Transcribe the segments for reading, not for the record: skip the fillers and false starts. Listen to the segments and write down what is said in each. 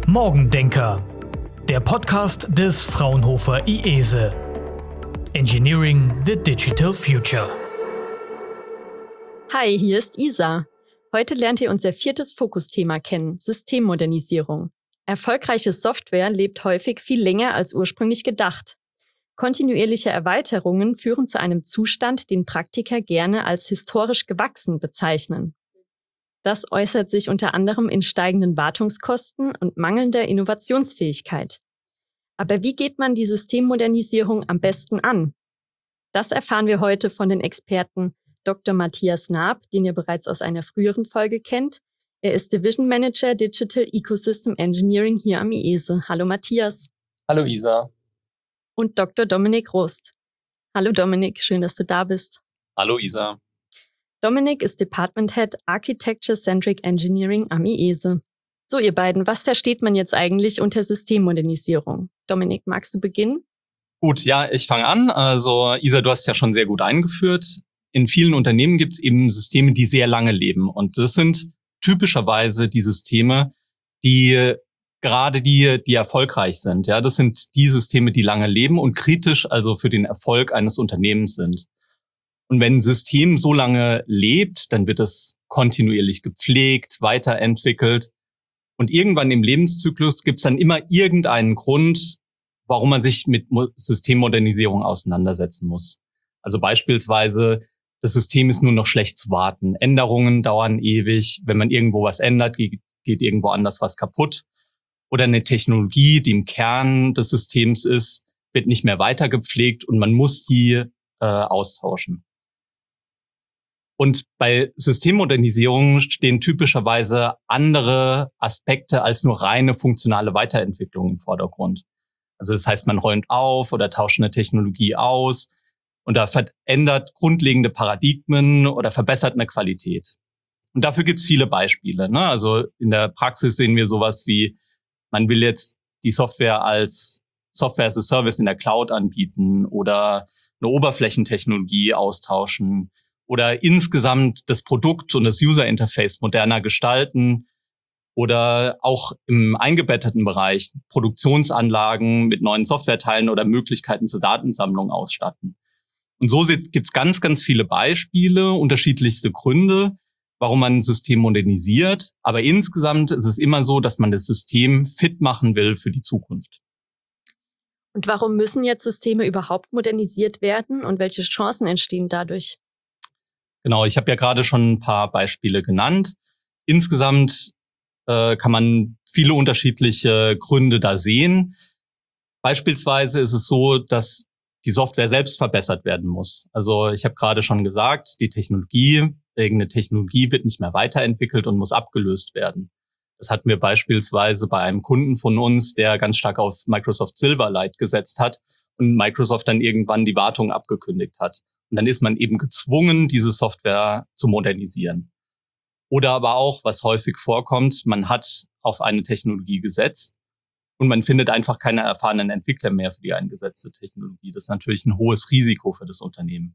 Morgendenker, der Podcast des Fraunhofer IESE. Engineering the Digital Future. Hi, hier ist Isa. Heute lernt ihr unser 4. Fokusthema kennen, Systemmodernisierung. Erfolgreiche Software lebt häufig viel länger als ursprünglich gedacht. Kontinuierliche Erweiterungen führen zu einem Zustand, den Praktiker gerne als historisch gewachsen bezeichnen. Das äußert sich unter anderem in steigenden Wartungskosten und mangelnder Innovationsfähigkeit. Aber wie geht man die Systemmodernisierung am besten an? Das erfahren wir heute von den Experten Dr. Matthias Naab, den ihr bereits aus einer früheren Folge kennt. Er ist Division Manager Digital Ecosystem Engineering hier am IESE. Hallo Matthias. Hallo Isa. Und Dr. Dominik Rost. Hallo Dominik, schön, dass du da bist. Hallo Isa. Dominik ist Department Head Architecture-Centric Engineering am IESE. So, ihr beiden, was versteht man jetzt eigentlich unter Systemmodernisierung? Dominik, magst du beginnen? Gut, ja, ich fange an. Also Isa, du hast ja schon sehr gut eingeführt. In vielen Unternehmen gibt es eben Systeme, die sehr lange leben. Und das sind typischerweise die Systeme, die erfolgreich sind. Ja, das sind die Systeme, die lange leben und kritisch also für den Erfolg eines Unternehmens sind. Und wenn ein System so lange lebt, dann wird es kontinuierlich gepflegt, weiterentwickelt. Und irgendwann im Lebenszyklus gibt es dann immer irgendeinen Grund, warum man sich mit Systemmodernisierung auseinandersetzen muss. Also beispielsweise, das System ist nur noch schlecht zu warten. Änderungen dauern ewig. Wenn man irgendwo was ändert, geht irgendwo anders was kaputt. Oder eine Technologie, die im Kern des Systems ist, wird nicht mehr weiter gepflegt und man muss die austauschen. Und bei Systemmodernisierung stehen typischerweise andere Aspekte als nur reine funktionale Weiterentwicklung im Vordergrund. Also das heißt, man räumt auf oder tauscht eine Technologie aus und da verändert grundlegende Paradigmen oder verbessert eine Qualität. Und dafür gibt es viele Beispiele, ne? Also in der Praxis sehen wir sowas wie, man will jetzt die Software als Software as a Service in der Cloud anbieten oder eine Oberflächentechnologie austauschen oder insgesamt das Produkt und das User Interface moderner gestalten oder auch im eingebetteten Bereich Produktionsanlagen mit neuen Softwareteilen oder Möglichkeiten zur Datensammlung ausstatten. Und so gibt's ganz, ganz viele Beispiele, unterschiedlichste Gründe, warum man ein System modernisiert. Aber insgesamt ist es immer so, dass man das System fit machen will für die Zukunft. Und warum müssen jetzt Systeme überhaupt modernisiert werden und welche Chancen entstehen dadurch? Genau, ich habe ja gerade schon ein paar Beispiele genannt. Insgesamt kann man viele unterschiedliche Gründe da sehen. Beispielsweise ist es so, dass die Software selbst verbessert werden muss. Also ich habe gerade schon gesagt, irgendeine Technologie wird nicht mehr weiterentwickelt und muss abgelöst werden. Das hatten wir beispielsweise bei einem Kunden von uns, der ganz stark auf Microsoft Silverlight gesetzt hat und Microsoft dann irgendwann die Wartung abgekündigt hat. Und dann ist man eben gezwungen, diese Software zu modernisieren. Oder aber auch, was häufig vorkommt, man hat auf eine Technologie gesetzt und man findet einfach keine erfahrenen Entwickler mehr für die eingesetzte Technologie. Das ist natürlich ein hohes Risiko für das Unternehmen.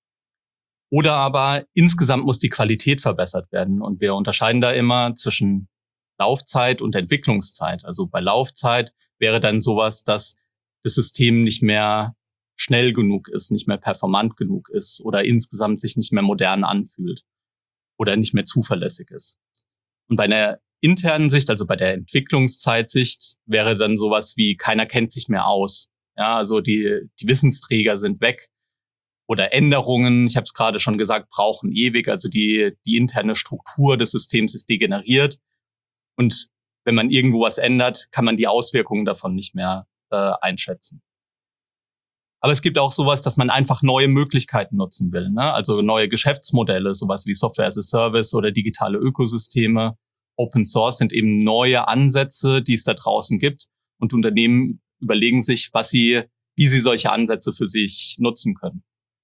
Oder aber insgesamt muss die Qualität verbessert werden. Und wir unterscheiden da immer zwischen Laufzeit und Entwicklungszeit. Also bei Laufzeit wäre dann sowas, dass das System nicht mehr schnell genug ist, nicht mehr performant genug ist oder insgesamt sich nicht mehr modern anfühlt oder nicht mehr zuverlässig ist. Und bei einer internen Sicht, also bei der Entwicklungszeitsicht, wäre dann sowas wie, keiner kennt sich mehr aus. Ja, also die Wissensträger sind weg oder Änderungen, ich habe es gerade schon gesagt, brauchen ewig. Also die interne Struktur des Systems ist degeneriert. Und wenn man irgendwo was ändert, kann man die Auswirkungen davon nicht mehr einschätzen. Aber es gibt auch sowas, dass man einfach neue Möglichkeiten nutzen will, ne? Also neue Geschäftsmodelle, sowas wie Software as a Service oder digitale Ökosysteme. Open Source sind eben neue Ansätze, die es da draußen gibt. Und Unternehmen überlegen sich, wie sie solche Ansätze für sich nutzen können.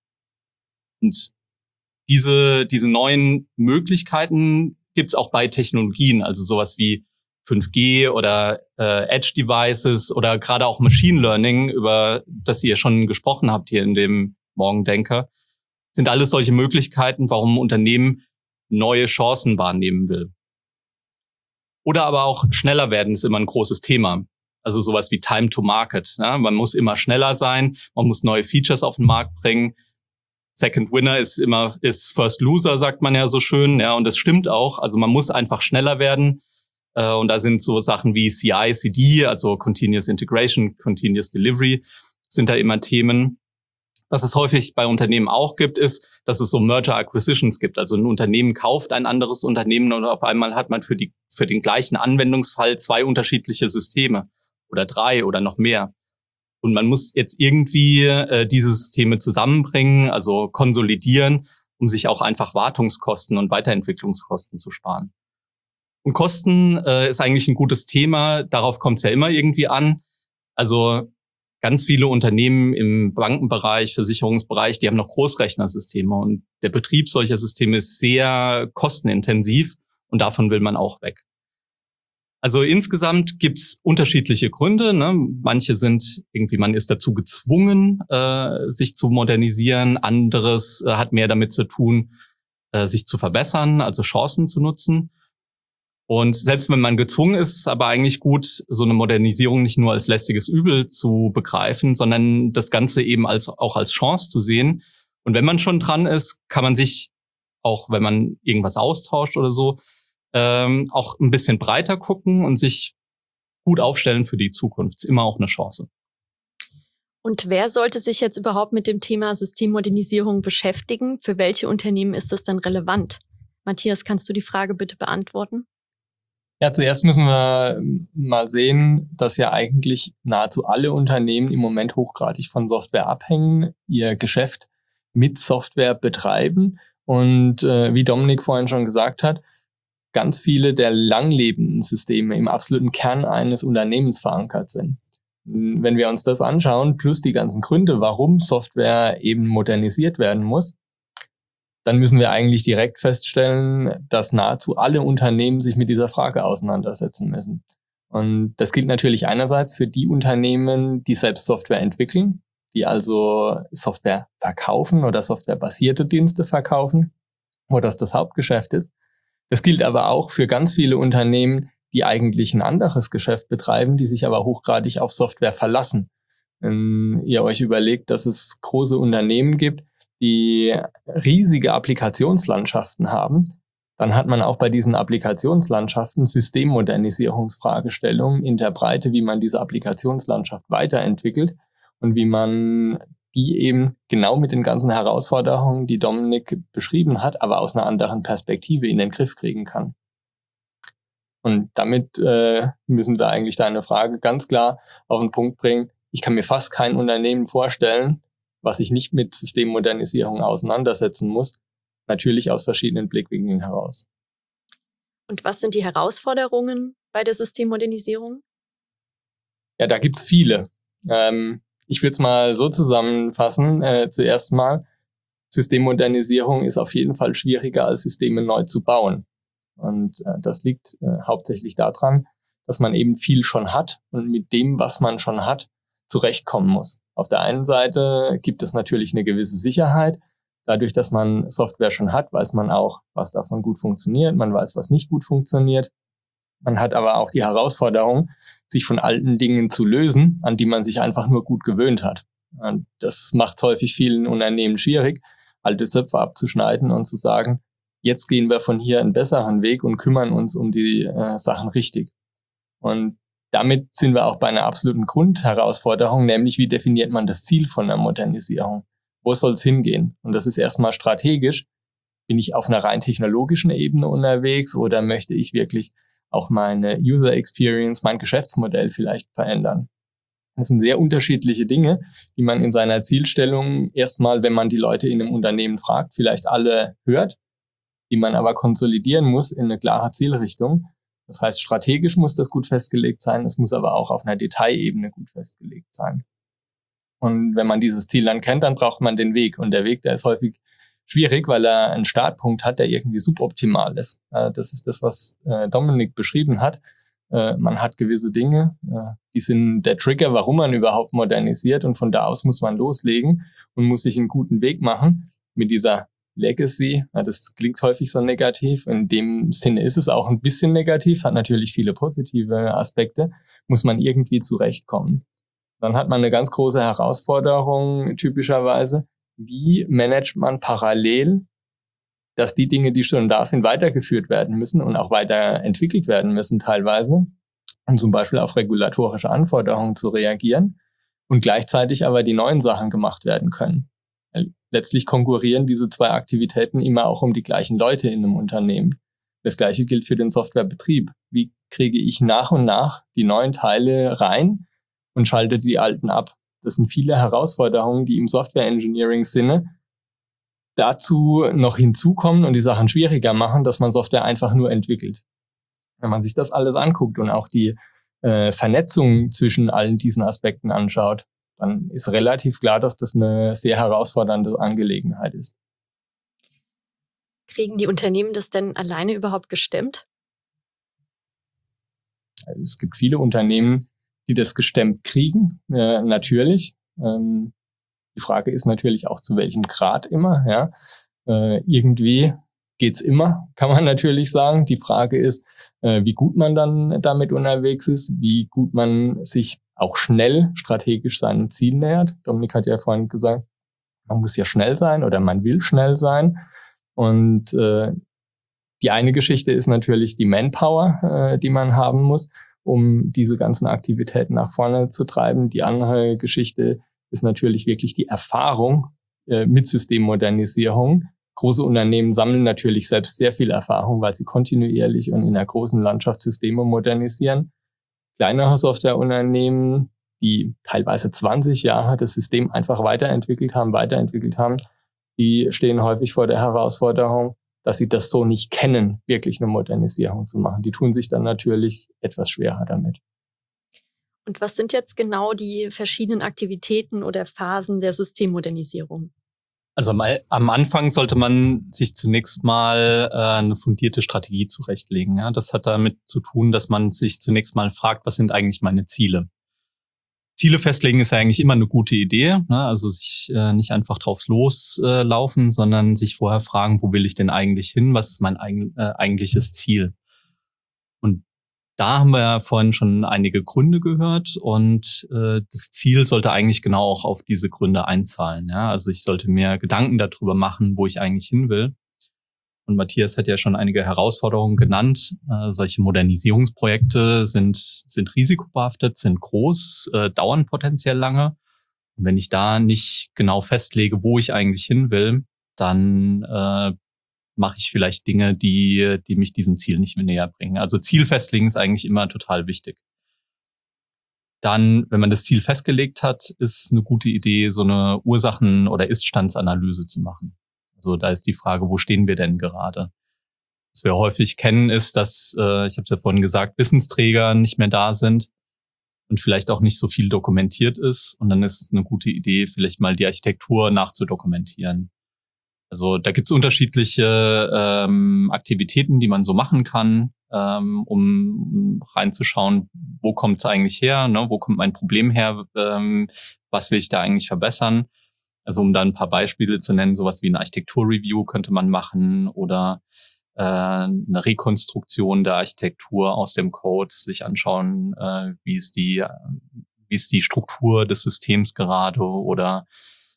Und diese neuen Möglichkeiten gibt es auch bei Technologien, also sowas wie 5G oder Edge-Devices oder gerade auch Machine Learning, über das ihr schon gesprochen habt hier in dem Morgendenker, sind alles solche Möglichkeiten, warum ein Unternehmen neue Chancen wahrnehmen will. Oder aber auch schneller werden ist immer ein großes Thema. Also sowas wie Time to Market. Ja? Man muss immer schneller sein, man muss neue Features auf den Markt bringen. Second Winner ist First Loser, sagt man ja so schön. Ja, und das stimmt auch. Also man muss einfach schneller werden. Und da sind so Sachen wie CI, CD, also Continuous Integration, Continuous Delivery, sind da immer Themen. Was es häufig bei Unternehmen auch gibt, ist, dass es so Merger Acquisitions gibt. Also ein Unternehmen kauft ein anderes Unternehmen und auf einmal hat man für den gleichen Anwendungsfall 2 unterschiedliche Systeme oder 3 oder noch mehr. Und man muss jetzt irgendwie diese Systeme zusammenbringen, also konsolidieren, um sich auch einfach Wartungskosten und Weiterentwicklungskosten zu sparen. Und Kosten ist eigentlich ein gutes Thema. Darauf kommt es ja immer irgendwie an. Also ganz viele Unternehmen im Bankenbereich, Versicherungsbereich, die haben noch Großrechnersysteme. Und der Betrieb solcher Systeme ist sehr kostenintensiv und davon will man auch weg. Also insgesamt gibt's unterschiedliche Gründe. Ne? Manche sind irgendwie, man ist dazu gezwungen, sich zu modernisieren. Anderes hat mehr damit zu tun, sich zu verbessern, also Chancen zu nutzen. Und selbst wenn man gezwungen ist, ist es aber eigentlich gut, so eine Modernisierung nicht nur als lästiges Übel zu begreifen, sondern das Ganze eben auch als Chance zu sehen. Und wenn man schon dran ist, kann man sich, auch wenn man irgendwas austauscht oder so, auch ein bisschen breiter gucken und sich gut aufstellen für die Zukunft. Ist immer auch eine Chance. Und wer sollte sich jetzt überhaupt mit dem Thema Systemmodernisierung beschäftigen? Für welche Unternehmen ist das dann relevant? Matthias, kannst du die Frage bitte beantworten? Ja, zuerst müssen wir mal sehen, dass ja eigentlich nahezu alle Unternehmen im Moment hochgradig von Software abhängen, ihr Geschäft mit Software betreiben und wie Dominik vorhin schon gesagt hat, ganz viele der langlebenden Systeme im absoluten Kern eines Unternehmens verankert sind. Wenn wir uns das anschauen, plus die ganzen Gründe, warum Software eben modernisiert werden muss, dann müssen wir eigentlich direkt feststellen, dass nahezu alle Unternehmen sich mit dieser Frage auseinandersetzen müssen. Und das gilt natürlich einerseits für die Unternehmen, die selbst Software entwickeln, die also Software verkaufen oder softwarebasierte Dienste verkaufen, wo das Hauptgeschäft ist. Das gilt aber auch für ganz viele Unternehmen, die eigentlich ein anderes Geschäft betreiben, die sich aber hochgradig auf Software verlassen. Wenn ihr euch überlegt, dass es große Unternehmen gibt, die riesige Applikationslandschaften haben, dann hat man auch bei diesen Applikationslandschaften Systemmodernisierungsfragestellungen in der Breite, wie man diese Applikationslandschaft weiterentwickelt und wie man die eben genau mit den ganzen Herausforderungen, die Dominik beschrieben hat, aber aus einer anderen Perspektive in den Griff kriegen kann. Und damit müssen wir eigentlich deine Frage ganz klar auf den Punkt bringen. Ich kann mir fast kein Unternehmen vorstellen, was sich nicht mit Systemmodernisierung auseinandersetzen muss, natürlich aus verschiedenen Blickwinkeln heraus. Und was sind die Herausforderungen bei der Systemmodernisierung? Ja, da gibt's viele. Ich würde es mal so zusammenfassen. Zuerst mal, Systemmodernisierung ist auf jeden Fall schwieriger, als Systeme neu zu bauen. Und das liegt hauptsächlich daran, dass man eben viel schon hat und mit dem, was man schon hat, zurechtkommen muss. Auf der einen Seite gibt es natürlich eine gewisse Sicherheit. Dadurch, dass man Software schon hat, weiß man auch, was davon gut funktioniert. Man weiß, was nicht gut funktioniert. Man hat aber auch die Herausforderung, sich von alten Dingen zu lösen, an die man sich einfach nur gut gewöhnt hat. Und das macht häufig vielen Unternehmen schwierig, alte Zöpfe abzuschneiden und zu sagen, jetzt gehen wir von hier einen besseren Weg und kümmern uns um die Sachen richtig. Und damit sind wir auch bei einer absoluten Grundherausforderung, nämlich wie definiert man das Ziel von der Modernisierung? Wo soll es hingehen? Und das ist erstmal strategisch. Bin ich auf einer rein technologischen Ebene unterwegs oder möchte ich wirklich auch meine User Experience, mein Geschäftsmodell vielleicht verändern? Das sind sehr unterschiedliche Dinge, die man in seiner Zielstellung erstmal, wenn man die Leute in einem Unternehmen fragt, vielleicht alle hört, die man aber konsolidieren muss in eine klare Zielrichtung. Das heißt, strategisch muss das gut festgelegt sein, es muss aber auch auf einer Detailebene gut festgelegt sein. Und wenn man dieses Ziel dann kennt, dann braucht man den Weg. Und der Weg, der ist häufig schwierig, weil er einen Startpunkt hat, der irgendwie suboptimal ist. Das ist das, was Dominik beschrieben hat. Man hat gewisse Dinge, die sind der Trigger, warum man überhaupt modernisiert. Und von da aus muss man loslegen und muss sich einen guten Weg machen mit dieser Legacy. Ja, das klingt häufig so negativ. In dem Sinne ist es auch ein bisschen negativ. Es hat natürlich viele positive Aspekte. Muss man irgendwie zurechtkommen. Dann hat man eine ganz große Herausforderung typischerweise. Wie managt man parallel, dass die Dinge, die schon da sind, weitergeführt werden müssen und auch weiterentwickelt werden müssen teilweise, um zum Beispiel auf regulatorische Anforderungen zu reagieren und gleichzeitig aber die neuen Sachen gemacht werden können. Letztlich konkurrieren diese zwei Aktivitäten immer auch um die gleichen Leute in einem Unternehmen. Das Gleiche gilt für den Softwarebetrieb. Wie kriege ich nach und nach die neuen Teile rein und schalte die alten ab? Das sind viele Herausforderungen, die im Software-Engineering-Sinne dazu noch hinzukommen und die Sachen schwieriger machen, dass man Software einfach nur entwickelt. Wenn man sich das alles anguckt und auch die Vernetzung zwischen allen diesen Aspekten anschaut, dann ist relativ klar, dass das eine sehr herausfordernde Angelegenheit ist. Kriegen die Unternehmen das denn alleine überhaupt gestemmt? Es gibt viele Unternehmen, die das gestemmt kriegen, natürlich. Die Frage ist natürlich auch, zu welchem Grad immer. Ja. Irgendwie geht's immer, kann man natürlich sagen. Die Frage ist, wie gut man dann damit unterwegs ist, wie gut man sich auch schnell strategisch seinem Ziel nähert. Dominik hat ja vorhin gesagt, man muss ja schnell sein oder man will schnell sein. Und die eine Geschichte ist natürlich die Manpower, die man haben muss, um diese ganzen Aktivitäten nach vorne zu treiben. Die andere Geschichte ist natürlich wirklich die Erfahrung mit Systemmodernisierung. Große Unternehmen sammeln natürlich selbst sehr viel Erfahrung, weil sie kontinuierlich und in einer großen Landschaft Systeme modernisieren. Kleinere Softwareunternehmen, die teilweise 20 Jahre das System einfach weiterentwickelt haben, die stehen häufig vor der Herausforderung, dass sie das so nicht kennen, wirklich eine Modernisierung zu machen. Die tun sich dann natürlich etwas schwerer damit. Und was sind jetzt genau die verschiedenen Aktivitäten oder Phasen der Systemmodernisierung? Also am Anfang sollte man sich zunächst mal eine fundierte Strategie zurechtlegen. Ja? Das hat damit zu tun, dass man sich zunächst mal fragt, was sind eigentlich meine Ziele? Ziele festlegen ist ja eigentlich immer eine gute Idee, ne? Also sich nicht einfach drauf loslaufen, sondern sich vorher fragen, wo will ich denn eigentlich hin? Was ist mein eigentliches Ziel? Und da haben wir ja vorhin schon einige Gründe gehört und das Ziel sollte eigentlich genau auch auf diese Gründe einzahlen. Ja? Also ich sollte mir Gedanken darüber machen, wo ich eigentlich hin will. Und Matthias hat ja schon einige Herausforderungen genannt. Solche Modernisierungsprojekte sind risikobehaftet, sind groß, dauern potenziell lange. Und wenn ich da nicht genau festlege, wo ich eigentlich hin will, dann mache ich vielleicht Dinge, die mich diesem Ziel nicht mehr näher bringen. Also Ziel festlegen ist eigentlich immer total wichtig. Dann, wenn man das Ziel festgelegt hat, ist eine gute Idee, so eine Ursachen- oder Ist-Standsanalyse zu machen. Also da ist die Frage, wo stehen wir denn gerade? Was wir häufig kennen, ist, dass, ich habe es ja vorhin gesagt, Wissensträger nicht mehr da sind und vielleicht auch nicht so viel dokumentiert ist. Und dann ist es eine gute Idee, vielleicht mal die Architektur nachzudokumentieren. Also da gibt's unterschiedliche Aktivitäten, die man so machen kann, um reinzuschauen, wo kommt es eigentlich her, ne? Wo kommt mein Problem her, was will ich da eigentlich verbessern. Also um da ein paar Beispiele zu nennen, sowas wie eine Architektur-Review könnte man machen oder eine Rekonstruktion der Architektur aus dem Code, sich anschauen, wie ist die Struktur des Systems gerade oder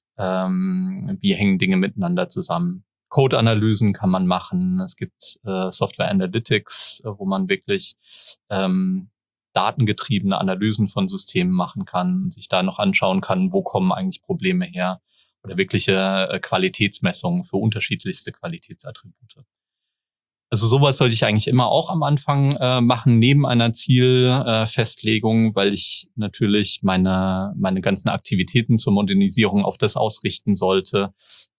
wie hängen Dinge miteinander zusammen. Code-Analysen kann man machen. Es gibt Software Analytics, wo man wirklich datengetriebene Analysen von Systemen machen kann, sich da noch anschauen kann, wo kommen eigentlich Probleme her oder wirkliche Qualitätsmessungen für unterschiedlichste Qualitätsattribute. Also sowas sollte ich eigentlich immer auch am Anfang machen, neben einer Zielfestlegung, weil ich natürlich meine ganzen Aktivitäten zur Modernisierung auf das ausrichten sollte,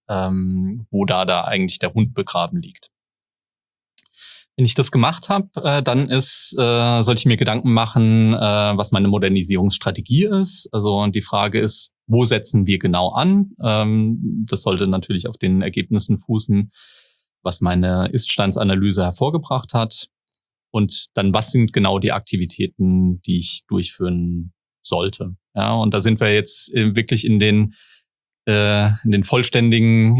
wo da eigentlich der Hund begraben liegt. Wenn ich das gemacht habe, dann sollte ich mir Gedanken machen, was meine Modernisierungsstrategie ist. Also die Frage ist, wo setzen wir genau an? Das sollte natürlich auf den Ergebnissen fußen, was meine Ist-Standsanalyse hervorgebracht hat. Und dann, was sind genau die Aktivitäten, die ich durchführen sollte? Ja, und da sind wir jetzt wirklich in den in der vollständigen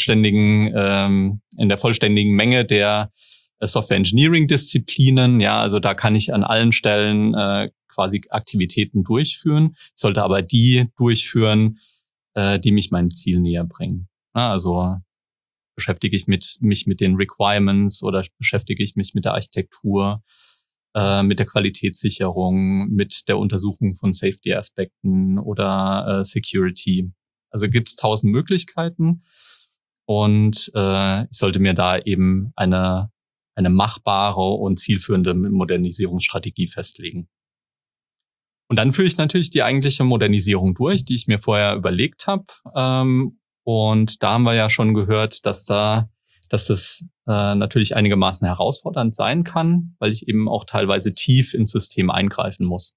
Menge der Software Engineering Disziplinen. Ja, also da kann ich an allen Stellen quasi Aktivitäten durchführen. Ich sollte aber die durchführen, die mich meinem Ziel näher bringen. Ja, also beschäftige ich mich mit den Requirements oder beschäftige ich mich mit der Architektur, mit der Qualitätssicherung, mit der Untersuchung von Safety-Aspekten oder Security. Also gibt es 1000 Möglichkeiten und ich sollte mir da eben eine machbare und zielführende Modernisierungsstrategie festlegen. Und dann führe ich natürlich die eigentliche Modernisierung durch, die ich mir vorher überlegt habe. Und da haben wir ja schon gehört, dass das natürlich einigermaßen herausfordernd sein kann, weil ich eben auch teilweise tief ins System eingreifen muss.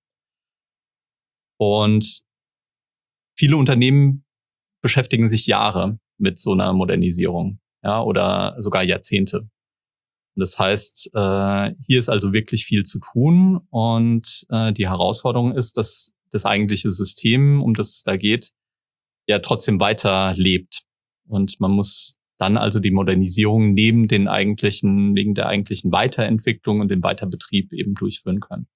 Und viele Unternehmen beschäftigen sich Jahre mit so einer Modernisierung, ja, oder sogar Jahrzehnte. Das heißt, hier ist also wirklich viel zu tun und die Herausforderung ist, dass das eigentliche System, um das es da geht, ja trotzdem weiter lebt. Und man muss dann also die Modernisierung wegen der eigentlichen Weiterentwicklung und dem Weiterbetrieb eben durchführen können.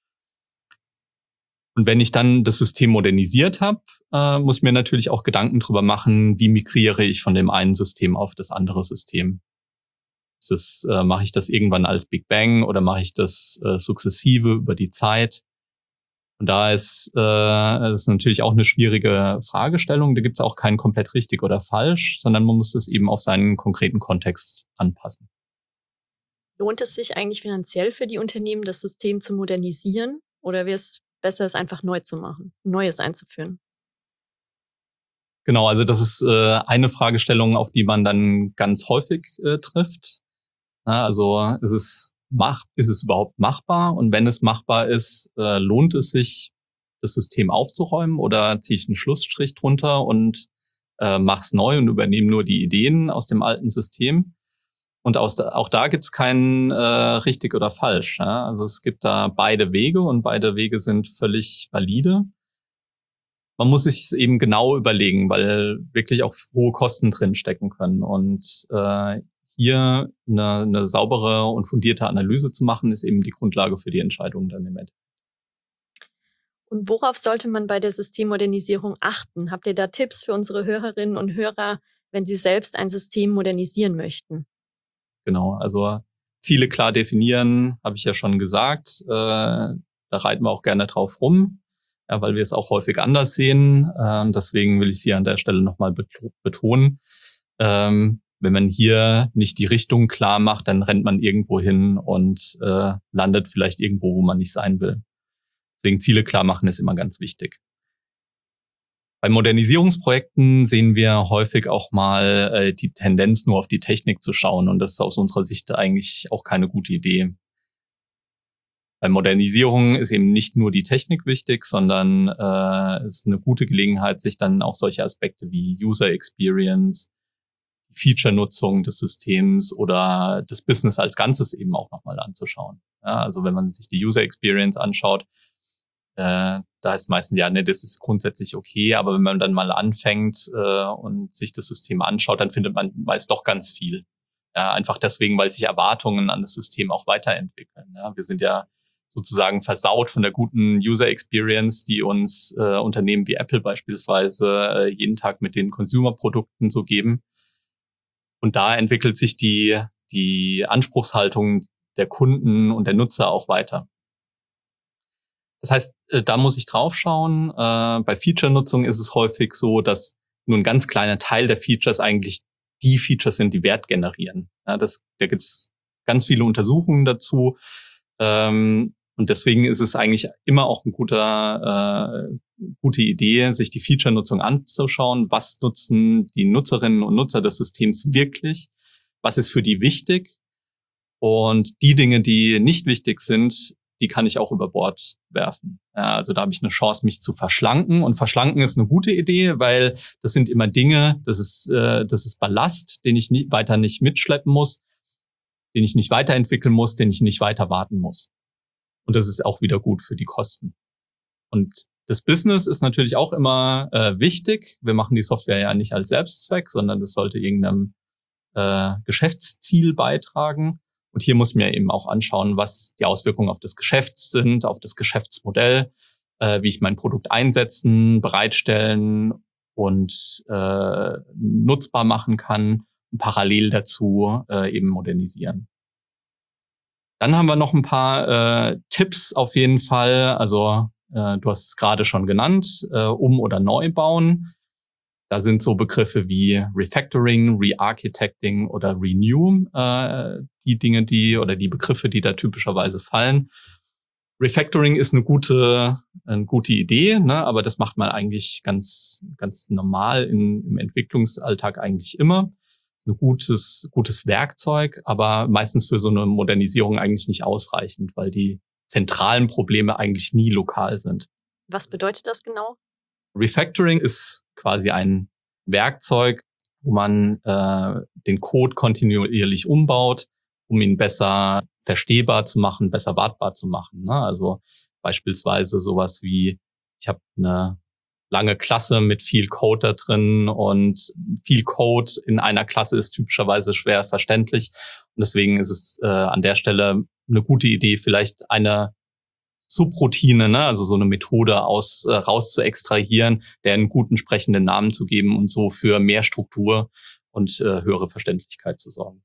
Und wenn ich dann das System modernisiert habe, muss ich mir natürlich auch Gedanken drüber machen, wie migriere ich von dem einen System auf das andere System. Mache ich das irgendwann als Big Bang oder mache ich das sukzessive über die Zeit? Und da ist natürlich auch eine schwierige Fragestellung. Da gibt es auch kein komplett richtig oder falsch, sondern man muss es eben auf seinen konkreten Kontext anpassen. Lohnt es sich eigentlich finanziell für die Unternehmen, das System zu modernisieren? Oder wäre es besser, es einfach neu zu machen, Neues einzuführen? Genau, also das ist eine Fragestellung, auf die man dann ganz häufig trifft. Ja, also ist es überhaupt machbar? Und wenn es machbar ist, lohnt es sich, das System aufzuräumen oder ziehe ich einen Schlussstrich drunter und mach's neu und übernehme nur die Ideen aus dem alten System? Und auch da gibt's kein richtig oder falsch. Ja? Also es gibt da beide Wege und beide Wege sind völlig valide. Man muss sich eben genau überlegen, weil wirklich auch hohe Kosten drin stecken können. Und hier eine saubere und fundierte Analyse zu machen, ist eben die Grundlage für die Entscheidung dann im Endeffekt. Und worauf sollte man bei der Systemmodernisierung achten? Habt ihr da Tipps für unsere Hörerinnen und Hörer, wenn sie selbst ein System modernisieren möchten? Genau, also Ziele klar definieren, habe ich ja schon gesagt. Da reiten wir auch gerne drauf rum, ja, weil wir es auch häufig anders sehen. Deswegen will ich es hier an der Stelle nochmal betonen. Wenn man hier nicht die Richtung klar macht, dann rennt man irgendwo hin und landet vielleicht irgendwo, wo man nicht sein will. Deswegen Ziele klar machen ist immer ganz wichtig. Bei Modernisierungsprojekten sehen wir häufig auch mal die Tendenz, nur auf die Technik zu schauen. Und das ist aus unserer Sicht eigentlich auch keine gute Idee. Bei Modernisierung ist eben nicht nur die Technik wichtig, sondern es ist eine gute Gelegenheit, sich dann auch solche Aspekte wie User Experience, Feature-Nutzung des Systems oder das Business als Ganzes eben auch nochmal anzuschauen. Ja, also wenn man sich die User Experience anschaut, da ist meistens das ist grundsätzlich okay, aber wenn man dann mal anfängt und sich das System anschaut, dann findet man meist doch ganz viel. Ja, einfach deswegen, weil sich Erwartungen an das System auch weiterentwickeln. Ja, wir sind ja sozusagen versaut von der guten User Experience, die uns Unternehmen wie Apple beispielsweise jeden Tag mit den Consumer-Produkten so geben. Und da entwickelt sich die Anspruchshaltung der Kunden und der Nutzer auch weiter. Das heißt, da muss ich drauf schauen. Bei Feature-Nutzung ist es häufig so, dass nur ein ganz kleiner Teil der Features eigentlich die Features sind, die Wert generieren. Ja, da gibt's ganz viele Untersuchungen dazu. Und deswegen ist es eigentlich immer auch eine gute Idee, sich die Feature-Nutzung anzuschauen. Was nutzen die Nutzerinnen und Nutzer des Systems wirklich? Was ist für die wichtig? Und die Dinge, die nicht wichtig sind, die kann ich auch über Bord werfen. Ja, also da habe ich eine Chance, mich zu verschlanken. Und verschlanken ist eine gute Idee, weil das sind immer Dinge, das ist Ballast, den ich weiter nicht mitschleppen muss, den ich nicht weiterentwickeln muss, den ich nicht weiter warten muss. Und das ist auch wieder gut für die Kosten. Und Das Business ist natürlich auch immer wichtig. Wir machen die Software ja nicht als Selbstzweck, sondern das sollte irgendeinem Geschäftsziel beitragen. Und hier muss man eben auch anschauen, was die Auswirkungen auf das Geschäft sind, auf das Geschäftsmodell, wie ich mein Produkt einsetzen, bereitstellen und nutzbar machen kann und parallel dazu eben modernisieren. Dann haben wir noch ein paar Tipps auf jeden Fall. Also du hast es gerade schon genannt, oder neu bauen. Da sind so Begriffe wie Refactoring, Re-Architecting oder Renew die Dinge, die Begriffe, die da typischerweise fallen. Refactoring ist eine gute Idee, ne? Aber das macht man eigentlich ganz normal im Entwicklungsalltag eigentlich immer. Ist ein gutes Werkzeug, aber meistens für so eine Modernisierung eigentlich nicht ausreichend, weil die zentralen Probleme eigentlich nie lokal sind. Was bedeutet das genau? Refactoring ist quasi ein Werkzeug, wo man den Code kontinuierlich umbaut, um ihn besser verstehbar zu machen, besser wartbar zu machen. Ne? Also beispielsweise sowas wie, ich habe eine lange Klasse mit viel Code da drin und viel Code in einer Klasse ist typischerweise schwer verständlich. Und deswegen ist es an der Stelle eine gute Idee, vielleicht eine Subroutine, ne, also so eine Methode raus zu extrahieren, der einen guten sprechenden Namen zu geben und so für mehr Struktur und höhere Verständlichkeit zu sorgen.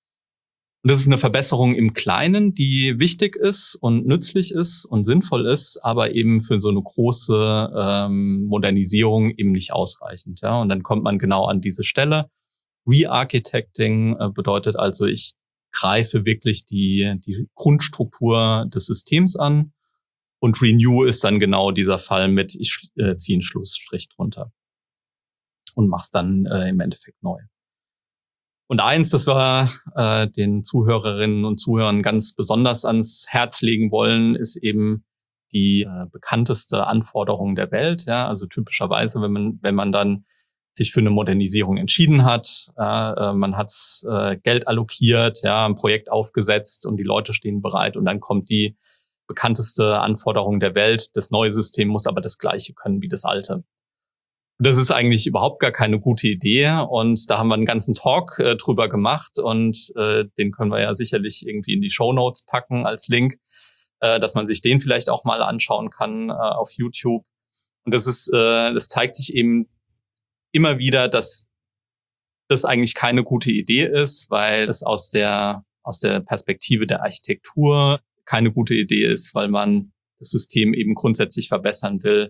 Und das ist eine Verbesserung im Kleinen, die wichtig ist und nützlich ist und sinnvoll ist, aber eben für so eine große Modernisierung eben nicht ausreichend. Ja? Und dann kommt man genau an diese Stelle. Re-Architecting bedeutet also, ich greife wirklich die Grundstruktur des Systems an. Und Renew ist dann genau dieser Fall mit, ich ziehe einen Schlussstrich drunter und mach's dann im Endeffekt neu. Und eins, das wir den Zuhörerinnen und Zuhörern ganz besonders ans Herz legen wollen, ist eben die bekannteste Anforderung der Welt. Ja, also typischerweise, wenn man dann sich für eine Modernisierung entschieden hat, man hat Geld allokiert, ja, ein Projekt aufgesetzt und die Leute stehen bereit und dann kommt die bekannteste Anforderung der Welt. Das neue System muss aber das Gleiche können wie das alte. Das ist eigentlich überhaupt gar keine gute Idee und da haben wir einen ganzen Talk drüber gemacht und den können wir ja sicherlich irgendwie in die Shownotes packen als Link, dass man sich den vielleicht auch mal anschauen kann auf YouTube. Und das zeigt sich eben immer wieder, dass das eigentlich keine gute Idee ist, weil es aus der Perspektive der Architektur keine gute Idee ist, weil man das System eben grundsätzlich verbessern will.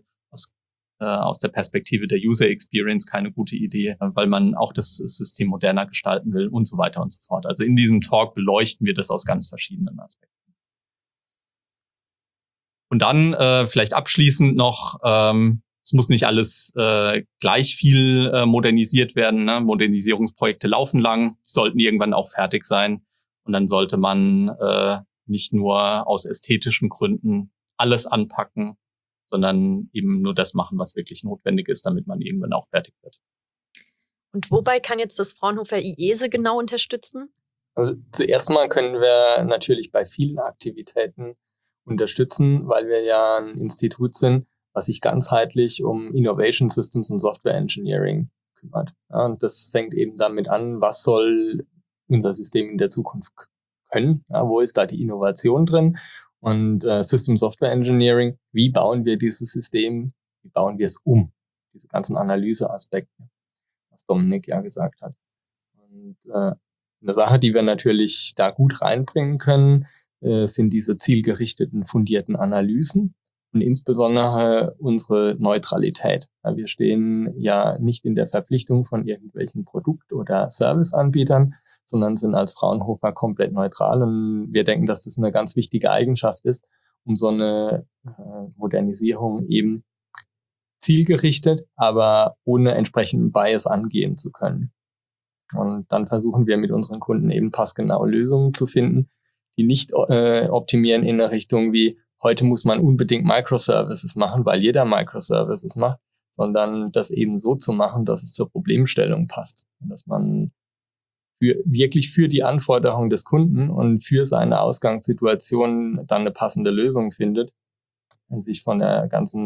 Aus der Perspektive der User Experience keine gute Idee, weil man auch das System moderner gestalten will und so weiter und so fort. Also in diesem Talk beleuchten wir das aus ganz verschiedenen Aspekten. Und dann vielleicht abschließend noch, es muss nicht alles gleich viel modernisiert werden. Ne? Modernisierungsprojekte laufen lang, sollten irgendwann auch fertig sein. Und dann sollte man nicht nur aus ästhetischen Gründen alles anpacken, sondern eben nur das machen, was wirklich notwendig ist, damit man irgendwann auch fertig wird. Und wobei kann jetzt das Fraunhofer IESE genau unterstützen? Also zuerst mal können wir natürlich bei vielen Aktivitäten unterstützen, weil wir ja ein Institut sind, was sich ganzheitlich um Innovation Systems und Software Engineering kümmert. Ja, und das fängt eben damit an, was soll unser System in der Zukunft können? Ja, wo ist da die Innovation drin? Und System Software Engineering, wie bauen wir dieses System, wie bauen wir es um? Diese ganzen Analyseaspekte, was Dominik ja gesagt hat. Und eine Sache, die wir natürlich da gut reinbringen können, sind diese zielgerichteten, fundierten Analysen und insbesondere unsere Neutralität. Ja, wir stehen ja nicht in der Verpflichtung von irgendwelchen Produkt- oder Serviceanbietern, sondern sind als Fraunhofer komplett neutral. Und wir denken, dass das eine ganz wichtige Eigenschaft ist, um so eine Modernisierung eben zielgerichtet, aber ohne entsprechenden Bias angehen zu können. Und dann versuchen wir mit unseren Kunden eben passgenaue Lösungen zu finden, die nicht optimieren in eine Richtung wie, heute muss man unbedingt Microservices machen, weil jeder Microservices macht, sondern das eben so zu machen, dass es zur Problemstellung passt. Und dass man wirklich für die Anforderungen des Kunden und für seine Ausgangssituation dann eine passende Lösung findet und sich von der ganzen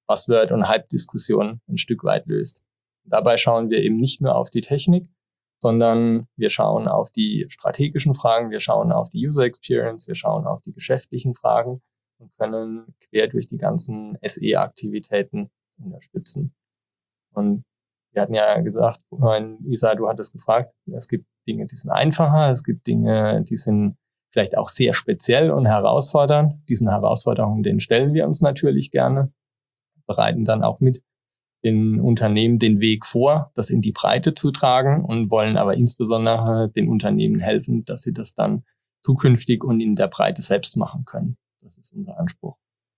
Buzzword- und Hype-Diskussionen ein Stück weit löst. Dabei schauen wir eben nicht nur auf die Technik, sondern wir schauen auf die strategischen Fragen, wir schauen auf die User Experience, wir schauen auf die geschäftlichen Fragen und können quer durch die ganzen SE-Aktivitäten unterstützen. Und wir hatten ja gesagt, Isa, du hattest gefragt, es gibt Dinge, die sind einfacher, es gibt Dinge, die sind vielleicht auch sehr speziell und herausfordernd. Diesen Herausforderungen, denen stellen wir uns natürlich gerne, bereiten dann auch mit den Unternehmen den Weg vor, das in die Breite zu tragen und wollen aber insbesondere den Unternehmen helfen, dass sie das dann zukünftig und in der Breite selbst machen können. Das ist unser Anspruch.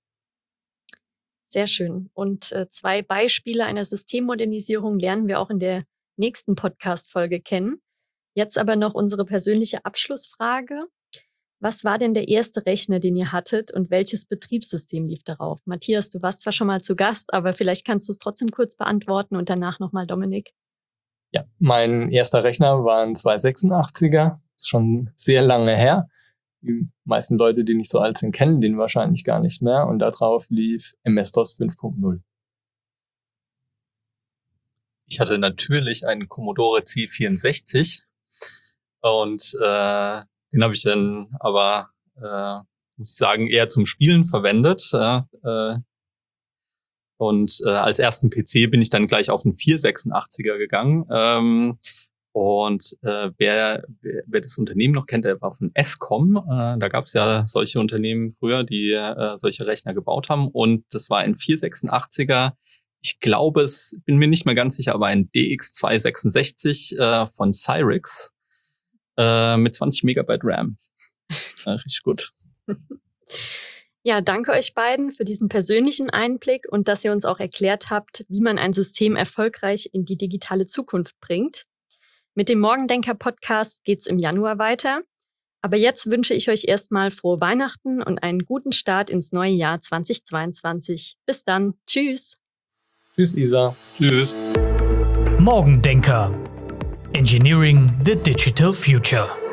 Sehr schön. Und 2 Beispiele einer Systemmodernisierung lernen wir auch in der nächsten Podcast-Folge kennen. Jetzt aber noch unsere persönliche Abschlussfrage. Was war denn der erste Rechner, den ihr hattet und welches Betriebssystem lief darauf? Matthias, du warst zwar schon mal zu Gast, aber vielleicht kannst du es trotzdem kurz beantworten und danach nochmal Dominik. Ja, mein erster Rechner war ein 286er, ist schon sehr lange her. Die meisten Leute, die nicht so alt sind, kennen den wahrscheinlich gar nicht mehr und darauf lief MS-DOS 5.0. Ich hatte natürlich einen Commodore C64 und den habe ich dann aber, muss ich sagen, eher zum Spielen verwendet. Und als ersten PC bin ich dann gleich auf einen 486er gegangen. Wer das Unternehmen noch kennt, der war von Escom. Da gab es ja solche Unternehmen früher, die solche Rechner gebaut haben. Und das war ein 486er. Ich glaube, bin mir nicht mehr ganz sicher, aber ein DX266 von Cyrix mit 20 Megabyte RAM. Richtig gut. Ja, danke euch beiden für diesen persönlichen Einblick und dass ihr uns auch erklärt habt, wie man ein System erfolgreich in die digitale Zukunft bringt. Mit dem Morgendenker-Podcast geht's im Januar weiter. Aber jetzt wünsche ich euch erstmal frohe Weihnachten und einen guten Start ins neue Jahr 2022. Bis dann. Tschüss. Tschüss, Isa. Tschüss. Morgendenker. Engineering the Digital Future.